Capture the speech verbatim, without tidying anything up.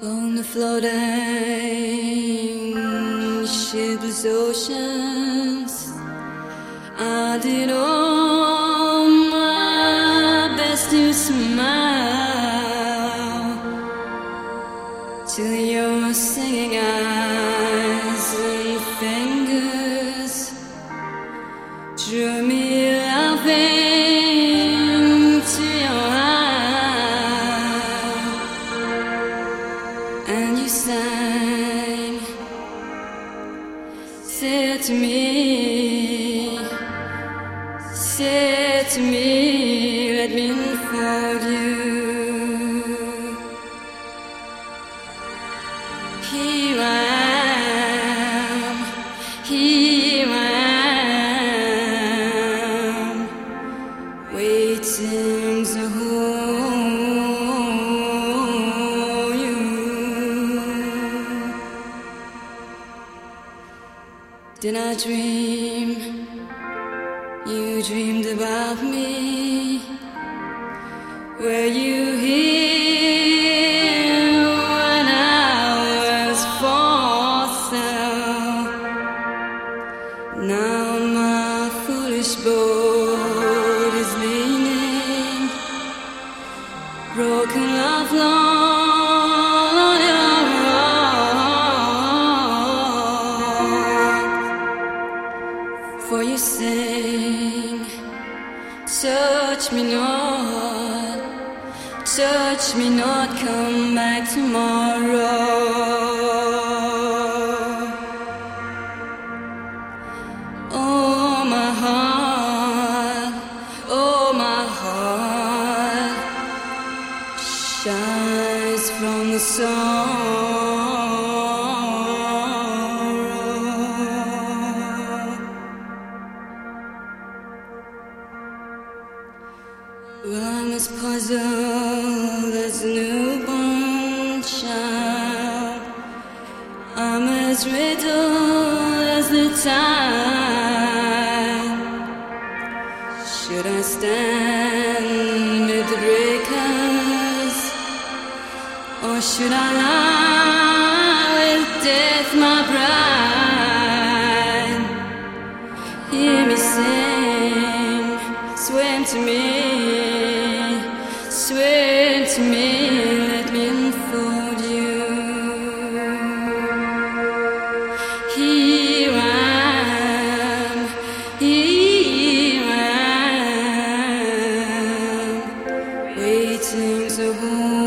On the floating shipless oceans, I did all my best to smile till your singing eyes and fingers drew me laughing to your eye, and you sang, said to me, said to me, let me unfold you. Here I am, here I am, waiting to hold you. Did I dream? You dreamed about me. Were you here when I was for sale? Now my foolish boat is leaning, broken love long on your rock. For you sing, touch me not, touch me not, come back tomorrow. Oh my heart, oh my heart shines from the sorrow. Well, I'm as puzzled as a newborn child. I'm as riddled as the tide. Should I stand amid the breakers, or should I lie with death, my bride? Hear me sing, swim to me, swear to me, let me unfold you. Here I am, here I am, waiting to hold